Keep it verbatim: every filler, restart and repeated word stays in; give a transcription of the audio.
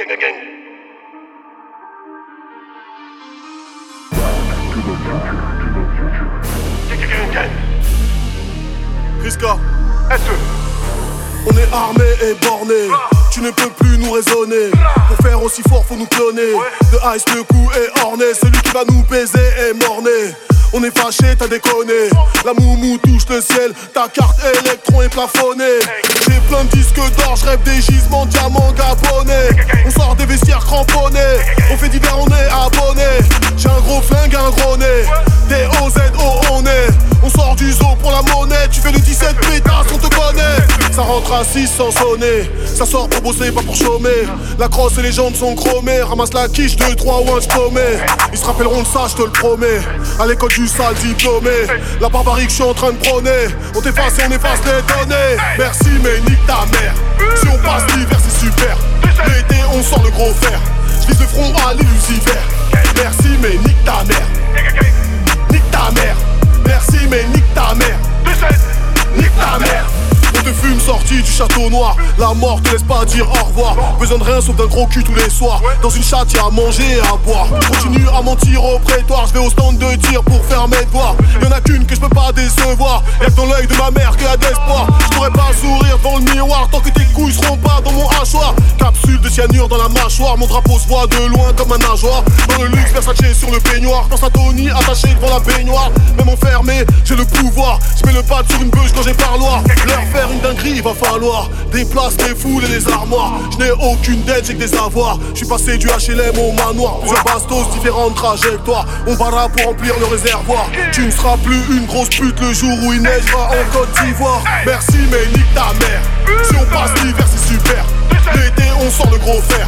Gang, gang, gang. Gang, gang, gang, gang. Riska, S E. on est armé et borné. Tu ne peux plus nous raisonner. Pour faire aussi fort, faut nous cloner. De Ice, le coup est orné. Celui qui va nous baiser est morné. On est fâché, t'as déconné. La moumou touche le ciel. Ta carte électron est plafonnée. J'ai plein de disques d'or, je rêve des gisements, diamants gabonais. On sort des vestiaires cramponnés. On fait divers, on est abonné. J'ai un gros flingue, un gros nez. Des O Z O, on est. On sort du zoo pour la monnaie. Tu fais le dix-sept pétasse, on te connaît. Ça rentre à six sans sonner. Ça sort pour bosser, pas pour chômer. La crosse et les jambes sont chromées. Ramasse la quiche, deux, trois, ou un diplômé. Ils se rappelleront de ça, je te le promets. À l'école du sale diplômé. La barbarie que je suis en train de prôner. On t'efface et on efface les données. Merci mais nique ta mère. Si on passe l'hiver c'est super. L'été on sort le gros fer. Je vise le front à l'illusiver. Merci mais nique ta mère. Nique ta mère. Merci mais nique ta mère. Nique ta mère. On te fume sorti du château noir. La mort te laisse pas dire au revoir. Besoin de rien sauf d'un gros cul tous les soirs. Dans une chatte y'a à manger et à boire. Continue à mentir au prétoire. Je vais au stand de tir pour faire mes devoirs. Y'en a qu'une que je peux pas décevoir. Y'a que dans l'œil de ma mère qu'il y a d'espoir. Je pourrais pas sourire devant le miroir tant que tes couilles seront pas dans mon hachoir. Capsule de cyanure dans la mâchoire. Mon drapeau se voit de loin comme un nageoire. Dans le luxe Versace sur le peignoir. Pense à Tony attaché devant la baignoire. Même enfermé j'ai le pouvoir. Je mets le pad sur une bûche quand j'ai parloir. Leur faire une dinguerie, il va falloir des places, des foules et des armoires. Je n'ai aucune dette, j'ai que des avoirs. Je suis passé du H L M au manoir. Plusieurs bastos, différentes trajectoires. On va là pour remplir le réservoir. Tu ne seras plus une grosse pute le jour où il neigera en Côte d'Ivoire. Merci mais nique ta mère. Si on passe l'hiver c'est super. L'été on sort le gros fer.